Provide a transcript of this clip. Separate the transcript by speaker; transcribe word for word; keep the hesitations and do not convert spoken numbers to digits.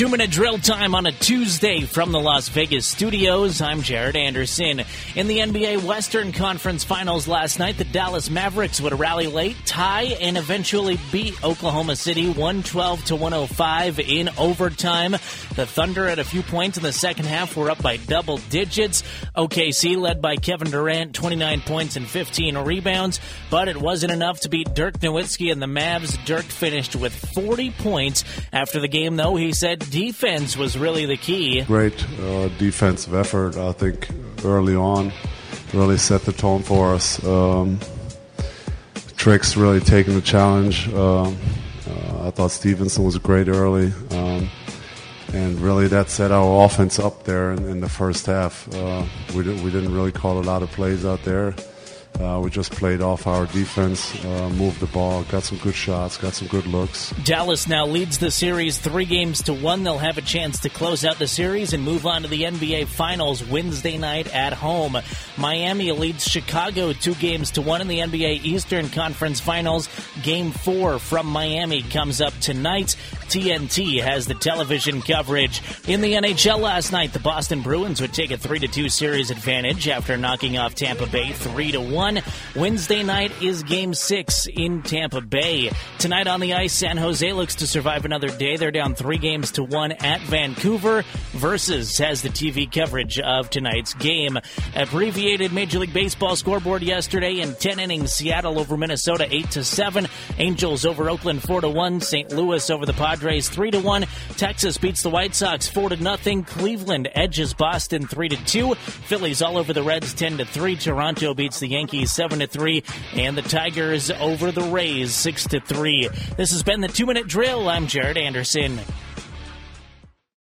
Speaker 1: Two-minute drill time on a Tuesday from the Las Vegas studios. I'm Jared Anderson. In the N B A Western Conference Finals last night, the Dallas Mavericks would rally late, tie, and eventually beat Oklahoma City one twelve to one oh five in overtime. The Thunder, at a few points in the second half, were up by double digits. O K C led by Kevin Durant, twenty-nine points and fifteen rebounds, but it wasn't enough to beat Dirk Nowitzki and the Mavs. Dirk finished with forty points. After the game, though, he said defense was really the key.
Speaker 2: Great uh, defensive effort, I think, early on. Really set the tone for us. Um, Tricks really taking the challenge. Uh, uh, I thought Stevenson was great early. Um, and really that set our offense up there in, in the first half. Uh, we, did, we didn't really call a lot of plays out there. Uh, we just played off our defense, uh, moved the ball, got some good shots, got some good looks.
Speaker 1: Dallas now leads the series three games to one. They'll have a chance to close out the series and move on to the N B A Finals Wednesday night at home. Miami leads Chicago two games to one in the N B A Eastern Conference Finals. Game four from Miami comes up tonight. T N T has the television coverage. In the N H L last night, the Boston Bruins would take a three to two series advantage after knocking off Tampa Bay three to one. Wednesday night is Game six in Tampa Bay. Tonight on the ice, San Jose looks to survive another day. They're down three games to one at Vancouver. Versus has the T V coverage of tonight's game. Abbreviated Major League Baseball scoreboard yesterday in ten innings. Seattle over Minnesota eight to seven. Angels over Oakland four to one. Saint Louis over the Padres three to one. Texas beats the White Sox four to nothing. Cleveland edges Boston three to two. Phillies all over the Reds ten to three. Toronto beats the Yankees seven to three, and the Tigers over the Rays six to three. This has been the two-minute drill. I'm Jared Anderson.